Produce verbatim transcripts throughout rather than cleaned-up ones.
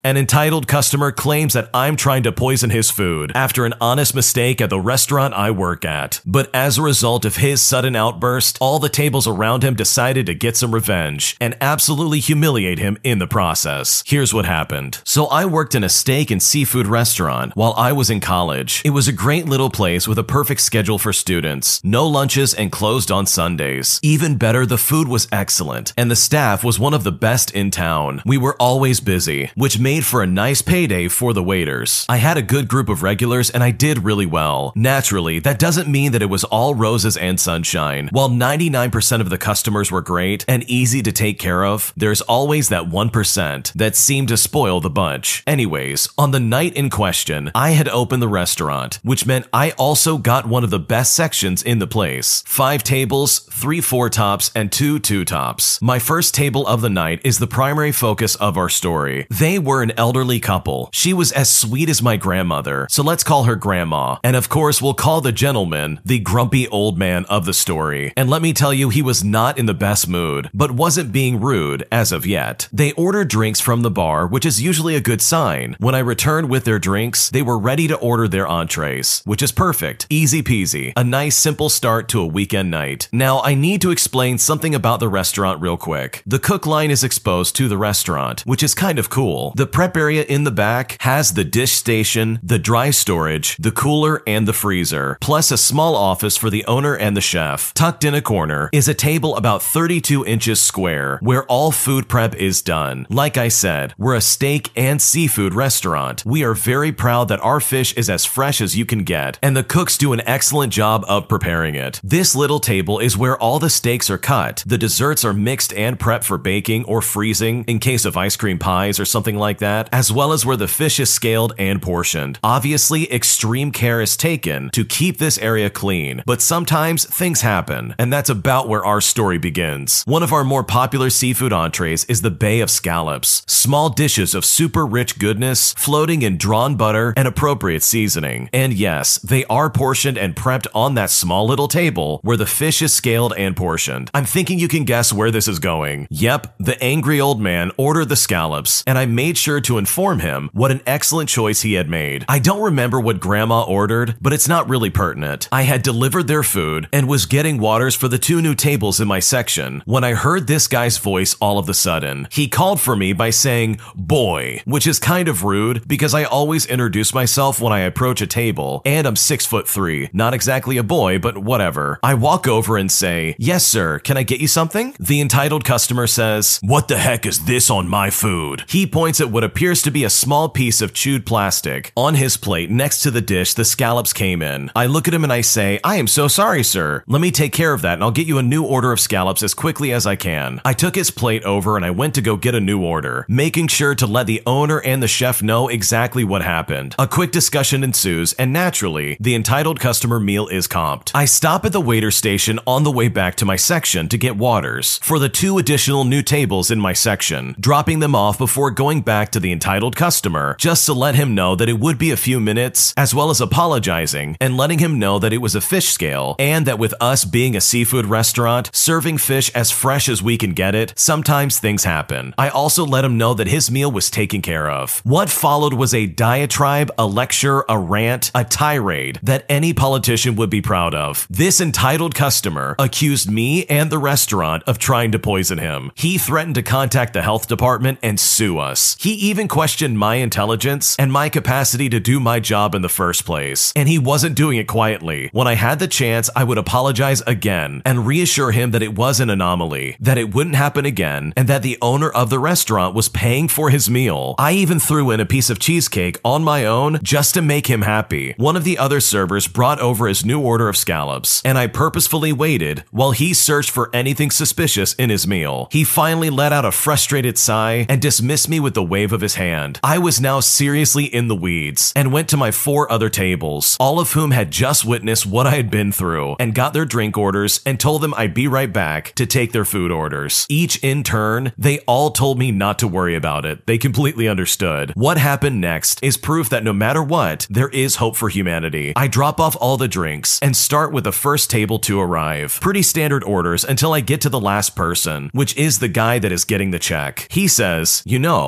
An entitled customer claims that I'm trying to poison his food after an honest mistake at the restaurant I work at. But as a result of his sudden outburst, all the tables around him decided to get some revenge and absolutely humiliate him in the process. Here's what happened. So I worked in a steak and seafood restaurant while I was in college. It was a great little place with a perfect schedule for students, no lunches, and closed on Sundays. Even better, the food was excellent, and the staff was one of the best in town. We were always busy, which made for a nice payday for the waiters. I had a good group of regulars and I did really well. Naturally, that doesn't mean that it was all roses and sunshine. While ninety-nine percent of the customers were great and easy to take care of, there's always that one percent that seemed to spoil the bunch. Anyways, on the night in question, I had opened the restaurant, which meant I also got one of the best sections in the place. Five tables, three four tops, and two two tops. My first table of the night is the primary focus of our story. They were an elderly couple. She was as sweet as my grandmother, so let's call her Grandma. And of course, we'll call the gentleman the grumpy old man of the story. And let me tell you, he was not in the best mood, but wasn't being rude as of yet. They ordered drinks from the bar, which is usually a good sign. When I returned with their drinks, they were ready to order their entrees, which is perfect. Easy peasy. A nice simple start to a weekend night. Now, I need to explain something about the restaurant real quick. The cook line is exposed to the restaurant, which is kind of cool. The prep area in the back has the dish station, the dry storage, the cooler, and the freezer, plus a small office for the owner and the chef. Tucked in a corner is a table about thirty-two inches square, where all food prep is done. Like I said, we're a steak and seafood restaurant. We are very proud that our fish is as fresh as you can get, and the cooks do an excellent job of preparing it. This little table is where all the steaks are cut. The desserts are mixed and prepped for baking or freezing in case of ice cream pies or something like that, as well as where the fish is scaled and portioned. Obviously, extreme care is taken to keep this area clean, but sometimes things happen, and that's about where our story begins. One of our more popular seafood entrees is the Bay of Scallops, small dishes of super rich goodness floating in drawn butter and appropriate seasoning. And yes, they are portioned and prepped on that small little table where the fish is scaled and portioned. I'm thinking you can guess where this is going. Yep, the angry old man ordered the scallops, and I made sure to inform him what an excellent choice he had made. I don't remember what Grandma ordered, but it's not really pertinent. I had delivered their food and was getting waters for the two new tables in my section when I heard this guy's voice all of a sudden. He called for me by saying, "Boy," which is kind of rude because I always introduce myself when I approach a table, and I'm six foot three. Not exactly a boy, but whatever. I walk over and say, "Yes, sir, can I get you something?" The entitled customer says, "What the heck is this on my food?" He points at what appears to be a small piece of chewed plastic. On his plate, next to the dish, the scallops came in. I look at him and I say, "I am so sorry, sir. Let me take care of that and I'll get you a new order of scallops as quickly as I can." I took his plate over and I went to go get a new order, making sure to let the owner and the chef know exactly what happened. A quick discussion ensues, and naturally, the entitled customer meal is comped. I stop at the waiter station on the way back to my section to get waters for the two additional new tables in my section, dropping them off before going back to the entitled customer just to let him know that it would be a few minutes, as well as apologizing and letting him know that it was a fish scale and that with us being a seafood restaurant, serving fish as fresh as we can get it, sometimes things happen. I also let him know that his meal was taken care of. What followed was a diatribe, a lecture, a rant, a tirade that any politician would be proud of. This entitled customer accused me and the restaurant of trying to poison him. He threatened to contact the health department and sue us. He even questioned my intelligence and my capacity to do my job in the first place. And he wasn't doing it quietly. When I had the chance, I would apologize again and reassure him that it was an anomaly, that it wouldn't happen again, and that the owner of the restaurant was paying for his meal. I even threw in a piece of cheesecake on my own just to make him happy. One of the other servers brought over his new order of scallops, and I purposefully waited while he searched for anything suspicious in his meal. He finally let out a frustrated sigh and dismissed me with the wave of his hand. I was now seriously in the weeds and went to my four other tables, all of whom had just witnessed what I had been through, and got their drink orders and told them I'd be right back to take their food orders. Each in turn, they all told me not to worry about it. They completely understood. What happened next is proof that no matter what, there is hope for humanity. I drop off all the drinks and start with the first table to arrive. Pretty standard orders until I get to the last person, which is the guy that is getting the check. He says, "You know, I've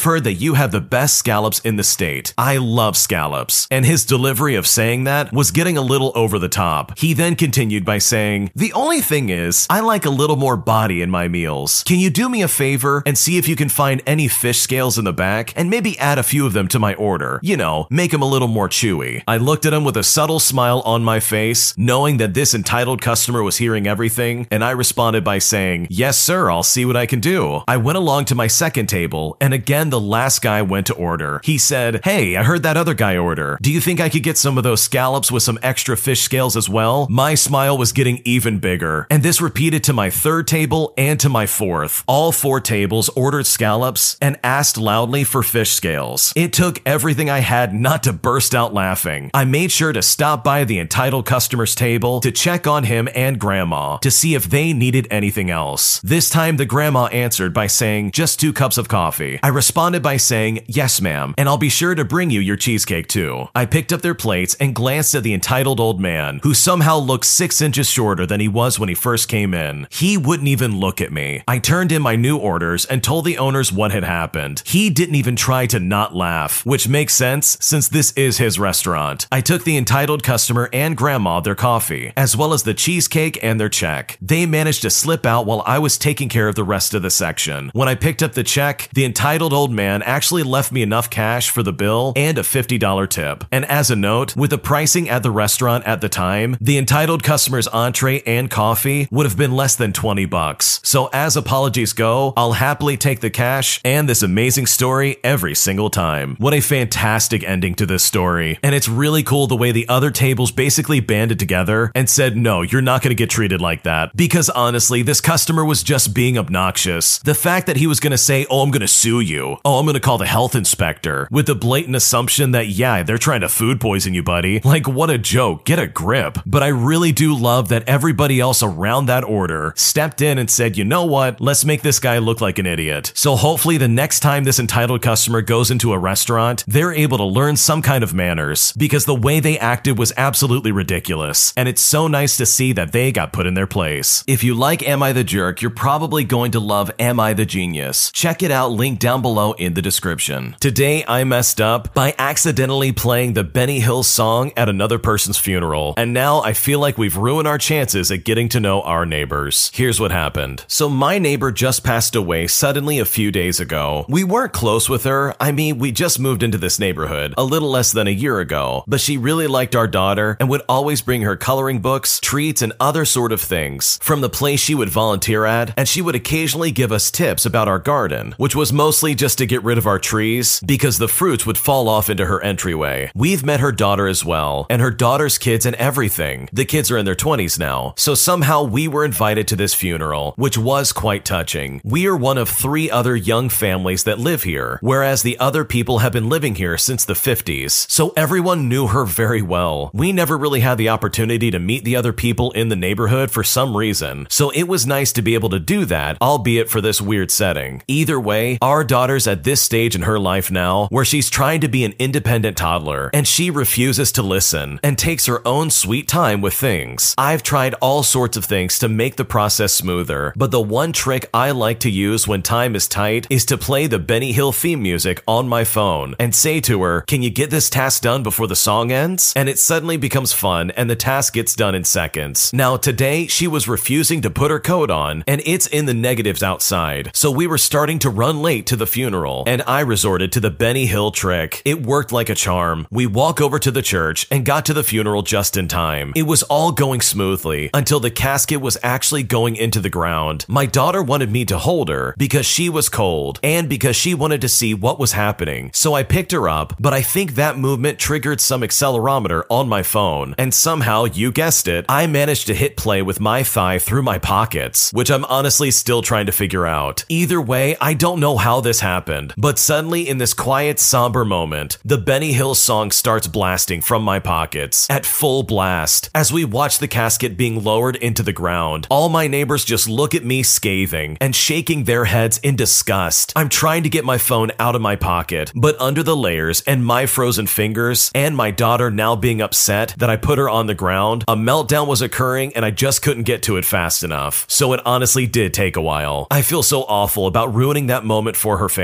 heard that you have the best scallops in the state. I love scallops." And his delivery of saying that was getting a little over the top. He then continued by saying, "The only thing is, I like a little more body in my meals. Can you do me a favor and see if you can find any fish scales in the back and maybe add a few of them to my order? You know, make them a little more chewy." I looked at him with a subtle smile on my face, knowing that this entitled customer was hearing everything, and I responded by saying, "Yes, sir, I'll see what I can do." I went along to my second table, and again the last guy went to order. He said, "Hey, I heard that other guy order. Do you think I could get some of those scallops with some extra fish scales as well?" My smile was getting even bigger, and this repeated to my third table and to my fourth. All four tables ordered scallops and asked loudly for fish scales. It took everything I had not to burst out laughing. I made sure to stop by the entitled customer's table to check on him and grandma to see if they needed anything else. This time the grandma answered by saying, "Just two cups of coffee." I responded by saying, "Yes, ma'am, and I'll be sure to bring you your cheesecake too." I picked up their plates and glanced at the entitled old man, who somehow looked six inches shorter than he was when he first came in. He wouldn't even look at me. I turned in my new orders and told the owners what had happened. He didn't even try to not laugh, which makes sense since this is his restaurant. I took the entitled customer and grandma their coffee, as well as the cheesecake and their check. They managed to slip out while I was taking care of the rest of the section. When I picked up the check, the entitled old man actually left me enough cash for the bill and a fifty dollar tip. And as a note, with the pricing at the restaurant at the time, the entitled customer's entree and coffee would have been less than twenty bucks. So as apologies go, I'll happily take the cash and this amazing story every single time. What a fantastic ending to this story. And it's really cool the way the other tables basically banded together and said, "No, you're not going to get treated like that." Because honestly, this customer was just being obnoxious. The fact that he was going to say, "Oh, I'm going to sue you. Oh, I'm going to call the health inspector," with the blatant assumption that, yeah, they're trying to food poison you, buddy. Like, what a joke. Get a grip. But I really do love that everybody else around that order stepped in and said, "You know what? Let's make this guy look like an idiot." So hopefully the next time this entitled customer goes into a restaurant, they're able to learn some kind of manners, because the way they acted was absolutely ridiculous. And it's so nice to see that they got put in their place. If you like Am I the Jerk, you're probably going to love Am I the Genius. Check it out, link down below in the description. Today I messed up by accidentally playing the Benny Hill song at another person's funeral, and now I feel like we've ruined our chances at getting to know our neighbors. Here's what happened. So my neighbor just passed away suddenly a few days ago. We weren't close with her. I mean, we just moved into this neighborhood a little less than a year ago, but she really liked our daughter and would always bring her coloring books, treats, and other sort of things from the place she would volunteer at, and she would occasionally give us tips about our garden, which was mostly just to get rid of our trees because the fruits would fall off into her entryway. We've met her daughter as well, and her daughter's kids and everything. The kids are in their twenties now, so somehow we were invited to this funeral, which was quite touching. We are one of three other young families that live here, whereas the other people have been living here since the fifties, so everyone knew her very well. We never really had the opportunity to meet the other people in the neighborhood for some reason, so it was nice to be able to do that, albeit for this weird setting. Either way, our daughter's at this stage in her life now where she's trying to be an independent toddler, and she refuses to listen and takes her own sweet time with things. I've tried all sorts of things to make the process smoother, but the one trick I like to use when time is tight is to play the Benny Hill theme music on my phone and say to her, "Can you get this task done before the song ends?" And it suddenly becomes fun and the task gets done in seconds. Now today, she was refusing to put her coat on and it's in the negatives outside, so we were starting to run late to the funeral and I resorted to the Benny Hill trick. It worked like a charm. We walk over to the church and got to the funeral just in time. It was all going smoothly until the casket was actually going into the ground. My daughter wanted me to hold her because she was cold and because she wanted to see what was happening, so I picked her up, but I think that movement triggered some accelerometer on my phone, and somehow, you guessed it, I managed to hit play with my thigh through my pockets, which I'm honestly still trying to figure out. Either way, I don't know how this happened, but suddenly in this quiet, somber moment, the Benny Hill song starts blasting from my pockets at full blast. As we watch the casket being lowered into the ground, all my neighbors just look at me scathing and shaking their heads in disgust. I'm trying to get my phone out of my pocket, but under the layers and my frozen fingers and my daughter now being upset that I put her on the ground, a meltdown was occurring and I just couldn't get to it fast enough. So it honestly did take a while. I feel so awful about ruining that moment for her family.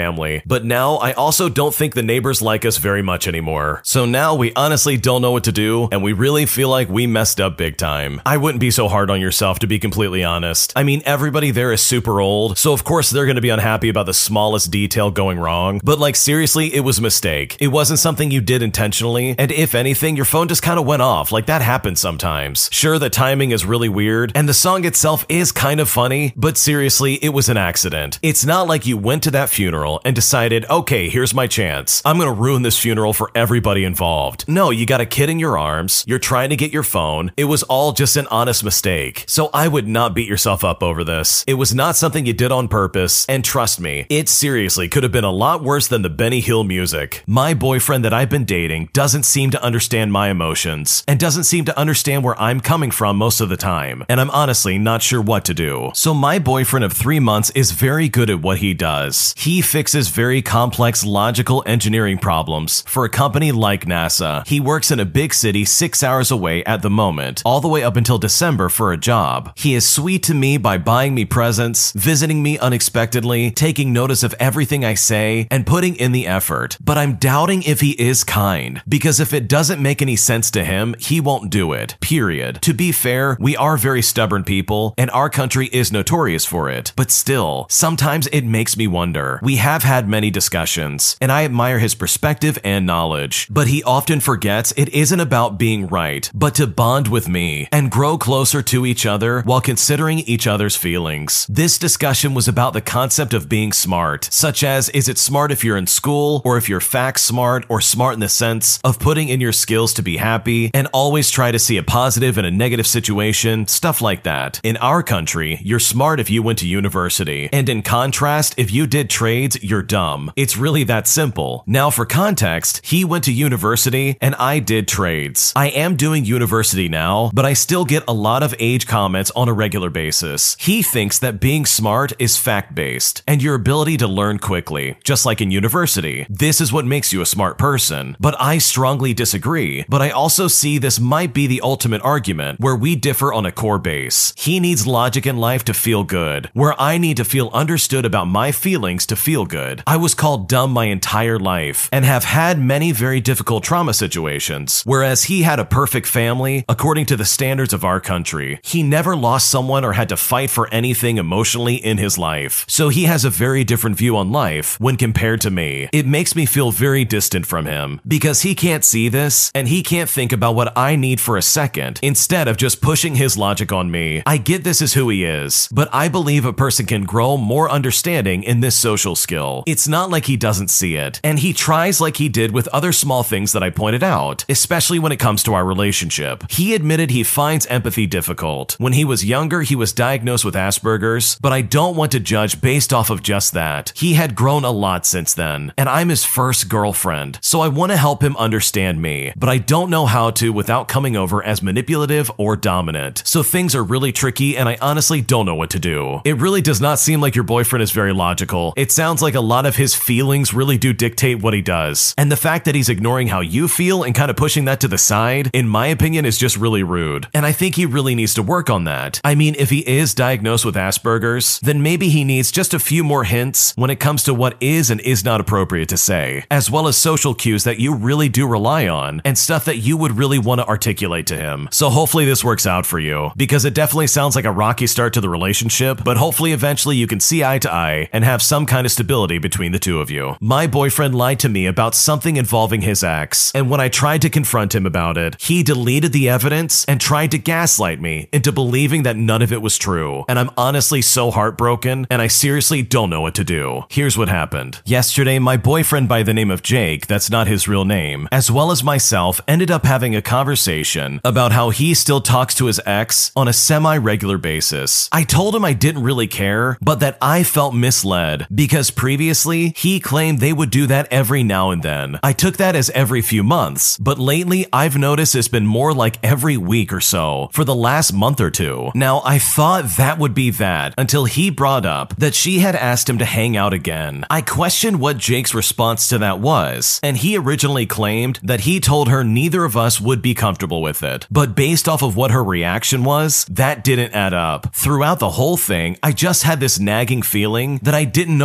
family, but now I also don't think the neighbors like us very much anymore. So now we honestly don't know what to do, and we really feel like we messed up big time. I wouldn't be so hard on yourself, to be completely honest. I mean, everybody there is super old, so of course they're going to be unhappy about the smallest detail going wrong, but like seriously, it was a mistake. It wasn't something you did intentionally, and if anything, your phone just kind of went off. Like, that happens sometimes. Sure, the timing is really weird, and the song itself is kind of funny, but seriously, it was an accident. It's not like you went to that funeral and decided, okay, here's my chance. I'm gonna ruin this funeral for everybody involved. No, you got a kid in your arms, you're trying to get your phone. It was all just an honest mistake. So I would not beat yourself up over this. It was not something you did on purpose, and trust me, it seriously could have been a lot worse than the Benny Hill music. My boyfriend that I've been dating doesn't seem to understand my emotions, and doesn't seem to understand where I'm coming from most of the time, and I'm honestly not sure what to do. So my boyfriend of three months is very good at what he does. He fixes very complex logical engineering problems for a company like NASA. He works in a big city six hours away at the moment, all the way up until December for a job. He is sweet to me by buying me presents, visiting me unexpectedly, taking notice of everything I say, and putting in the effort. But I'm doubting if he is kind, because if it doesn't make any sense to him, he won't do it, period. To be fair, we are very stubborn people, and our country is notorious for it. But still, sometimes it makes me wonder. We have had many discussions, and I admire his perspective and knowledge, but he often forgets it isn't about being right, but to bond with me and grow closer to each other while considering each other's feelings. This discussion was about the concept of being smart, such as, is it smart if you're in school, or if you're fact smart, or smart in the sense of putting in your skills to be happy, and always try to see a positive in a negative situation, stuff like that. In our country, you're smart if you went to university, and in contrast, if you did trades, you're dumb. It's really that simple. Now for context, he went to university and I did trades. I am doing university now, but I still get a lot of age comments on a regular basis. He thinks that being smart is fact-based, and your ability to learn quickly, just like in university. This is what makes you a smart person. But I strongly disagree, but I also see this might be the ultimate argument where we differ on a core base. He needs logic in life to feel good, where I need to feel understood about my feelings to feel good. I was called dumb my entire life and have had many very difficult trauma situations, whereas he had a perfect family according to the standards of our country. He never lost someone or had to fight for anything emotionally in his life, so he has a very different view on life when compared to me. It makes me feel very distant from him because he can't see this and he can't think about what I need for a second instead of just pushing his logic on me. I get this is who he is, but I believe a person can grow more understanding in this social skill. It's not like he doesn't see it, and he tries like he did with other small things that I pointed out, especially when it comes to our relationship. He admitted he finds empathy difficult. When he was younger, he was diagnosed with Asperger's, but I don't want to judge based off of just that. He had grown a lot since then, and I'm his first girlfriend, so I want to help him understand me, but I don't know how to without coming over as manipulative or dominant. So things are really tricky, and I honestly don't know what to do. It really does not seem like your boyfriend is very logical. It sounds like a lot of his feelings really do dictate what he does, and the fact that he's ignoring how you feel and kind of pushing that to the side, in my opinion, is just really rude, and I think he really needs to work on that. I mean, if he is diagnosed with Asperger's, then maybe he needs just a few more hints when it comes to what is and is not appropriate to say, as well as social cues that you really do rely on, and stuff that you would really want to articulate to him. So hopefully this works out for you, because it definitely sounds like a rocky start to the relationship, but hopefully eventually you can see eye to eye and have some kind of stability between the two of you. My boyfriend lied to me about something involving his ex, and when I tried to confront him about it, he deleted the evidence and tried to gaslight me into believing that none of it was true, and I'm honestly so heartbroken, and I seriously don't know what to do. Here's what happened. Yesterday, my boyfriend by the name of Jake, that's not his real name, as well as myself, ended up having a conversation about how he still talks to his ex on a semi-regular basis. I told him I didn't really care, but that I felt misled because previously he claimed they would do that every now and then. I took that as every few months, but lately I've noticed it's been more like every week or so for the last month or two. Now, I thought that would be that until he brought up that she had asked him to hang out again. I questioned what Jake's response to that was, and he originally claimed that he told her neither of us would be comfortable with it, but based off of what her reaction was, that didn't add up. Throughout the whole thing, I just had this nagging feeling that I didn't know the whole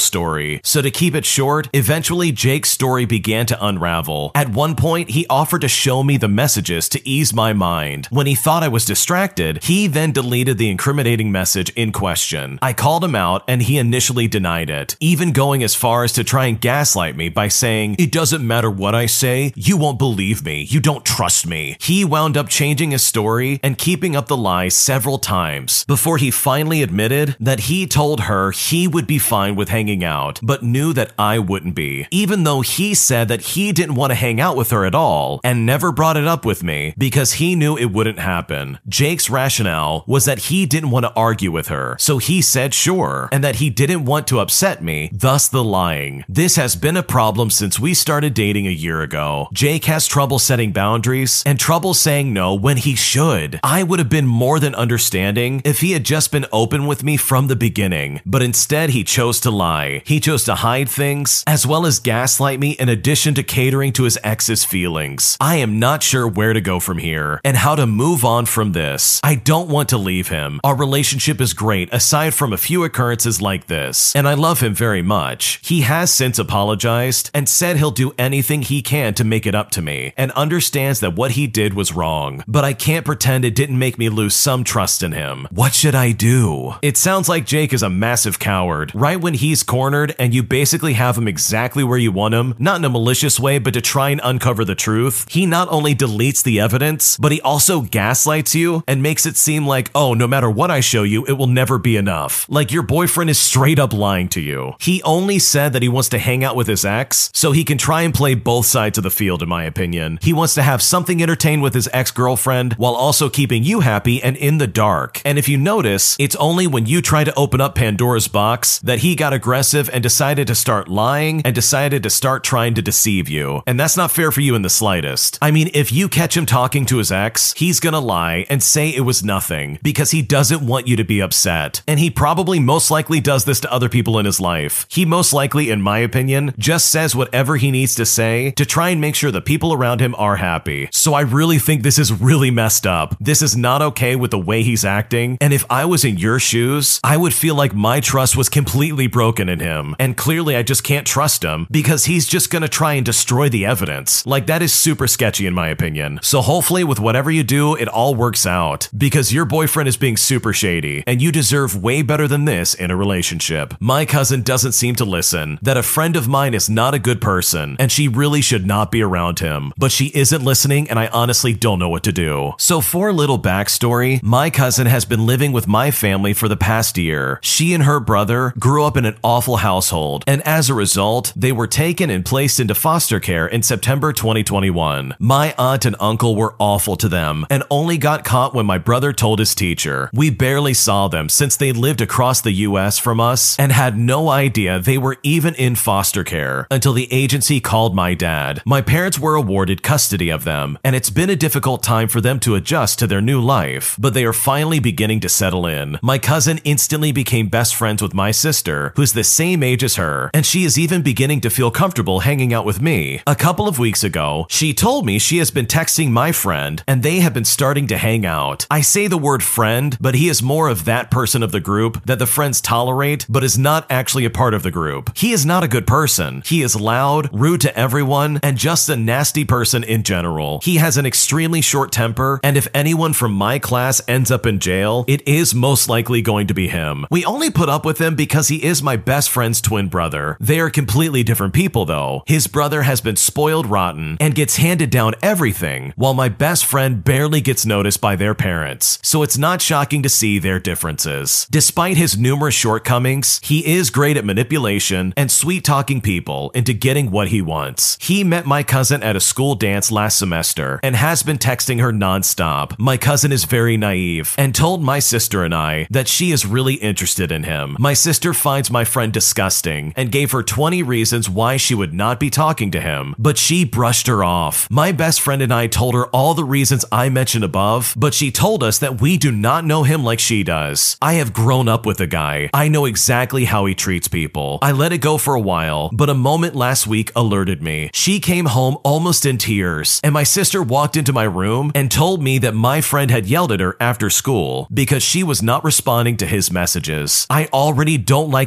story. So to keep it short, eventually Jake's story began to unravel. At one point, he offered to show me the messages to ease my mind. When he thought I was distracted, he then deleted the incriminating message in question. I called him out and he initially denied it, even going as far as to try and gaslight me by saying, "It doesn't matter what I say, you won't believe me, you don't trust me." He wound up changing his story and keeping up the lie several times before he finally admitted that he told her he would be fine with hanging out, but knew that I wouldn't be, even though he said that he didn't want to hang out with her at all and never brought it up with me because he knew it wouldn't happen. Jake's rationale was that he didn't want to argue with her, so he said sure, and that he didn't want to upset me, thus the lying. This has been a problem since we started dating a year ago. Jake has trouble setting boundaries and trouble saying no when he should. I would have been more than understanding if he had just been open with me from the beginning, but instead he chose to lie. He chose to hide things, as well as gaslight me in addition to catering to his ex's feelings. I am not sure where to go from here and how to move on from this. I don't want to leave him. Our relationship is great aside from a few occurrences like this, and I love him very much. He has since apologized and said he'll do anything he can to make it up to me and understands that what he did was wrong, but I can't pretend it didn't make me lose some trust in him. What should I do? It sounds like Jake is a massive coward. Right when he's cornered and you basically have him exactly where you want him, not in a malicious way, but to try and uncover the truth, he not only deletes the evidence, but he also gaslights you and makes it seem like, oh, no matter what I show you, it will never be enough. Like your boyfriend is straight up lying to you. He only said that he wants to hang out with his ex so he can try and play both sides of the field, in my opinion. He wants to have something entertained with his ex-girlfriend while also keeping you happy and in the dark. And if you notice, it's only when you try to open up Pandora's box that he got aggressive and decided to start lying and decided to start trying to deceive you. And that's not fair for you in the slightest. I mean, if you catch him talking to his ex, he's gonna lie and say it was nothing because he doesn't want you to be upset. And he probably most likely does this to other people in his life. He most likely, in my opinion, just says whatever he needs to say to try and make sure the people around him are happy. So I really think this is really messed up. This is not okay with the way he's acting. And if I was in your shoes, I would feel like my trust was completely broken in him. And clearly I just can't trust him because he's just gonna try and destroy the evidence. Like, that is super sketchy in my opinion. So hopefully with whatever you do, it all works out because your boyfriend is being super shady and you deserve way better than this in a relationship. My cousin doesn't seem to listen, that a friend of mine is not a good person and she really should not be around him, but she isn't listening and I honestly don't know what to do. So for a little backstory, my cousin has been living with my family for the past year. She and her brother grew up in an awful household, and as a result, they were taken and placed into foster care in September twenty twenty-one. My aunt and uncle were awful to them and only got caught when my brother told his teacher. We barely saw them since they lived across the U S from us and had no idea they were even in foster care until the agency called my dad. My parents were awarded custody of them, and it's been a difficult time for them to adjust to their new life, but they are finally beginning to settle in. My cousin instantly became best friends with my sister, who's the same age as her, and she is even beginning to feel comfortable hanging out with me. A couple of weeks ago, she told me she has been texting my friend, and they have been starting to hang out. I say the word friend, but he is more of that person of the group that the friends tolerate, but is not actually a part of the group. He is not a good person. He is loud, rude to everyone, and just a nasty person in general. He has an extremely short temper, and if anyone from my class ends up in jail, it is most likely going to be him. We only put up with him because he is my best friend's twin brother. They are completely different people though. His brother has been spoiled rotten and gets handed down everything, while my best friend barely gets noticed by their parents, so it's not shocking to see their differences. Despite his numerous shortcomings, he is great at manipulation and sweet-talking people into getting what he wants. He met my cousin at a school dance last semester and has been texting her nonstop. My cousin is very naive and told my sister and I that she is really interested in him. My sister finds my friend disgusting and gave her twenty reasons why she would not be talking to him, but she brushed her off. My best friend and I told her all the reasons I mentioned above, but she told us that we do not know him like she does. I have grown up with the guy. I know exactly how he treats people. I let it go for a while, but a moment last week alerted me. She came home almost in tears, and my sister walked into my room and told me that my friend had yelled at her after school because she was not responding to his messages. I already don't like the idea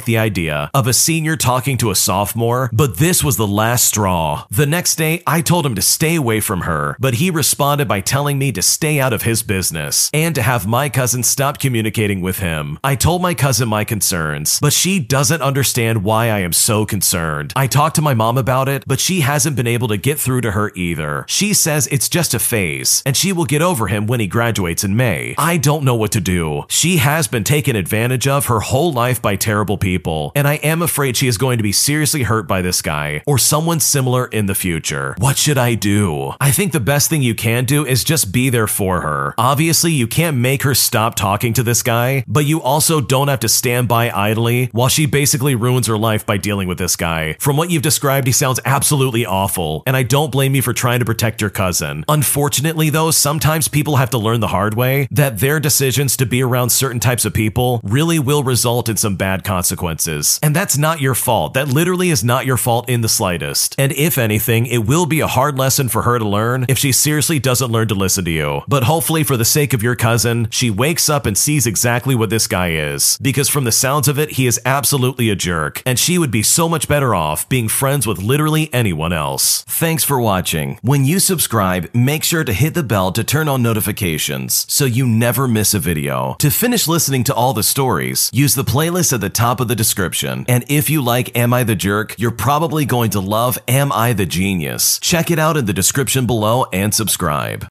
idea of a senior talking to a sophomore, but this was the last straw. The next day, I told him to stay away from her, but he responded by telling me to stay out of his business and to have my cousin stop communicating with him. I told my cousin my concerns, but she doesn't understand why I am so concerned. I talked to my mom about it, but she hasn't been able to get through to her either. She says it's just a phase, and she will get over him when he graduates in May. I don't know what to do. She has been taken advantage of her whole life by terrible people, and I am afraid she is going to be seriously hurt by this guy or someone similar in the future. What should I do? I think the best thing you can do is just be there for her. Obviously, you can't make her stop talking to this guy, but you also don't have to stand by idly while she basically ruins her life by dealing with this guy. From what you've described, he sounds absolutely awful, and I don't blame you for trying to protect your cousin. Unfortunately, though, sometimes people have to learn the hard way that their decisions to be around certain types of people really will result in some bad consequences. And that's not your fault. That literally is not your fault in the slightest. And if anything, it will be a hard lesson for her to learn if she seriously doesn't learn to listen to you. But hopefully, for the sake of your cousin, she wakes up and sees exactly what this guy is. Because from the sounds of it, he is absolutely a jerk, and she would be so much better off being friends with literally anyone else. Thanks for watching. When you subscribe, make sure to hit the bell to turn on notifications so you never miss a video. To finish listening to all the stories, use the playlist at the top of the description. And if you like Am I the Jerk, you're probably going to love Am I the Genius. Check it out in the description below and subscribe.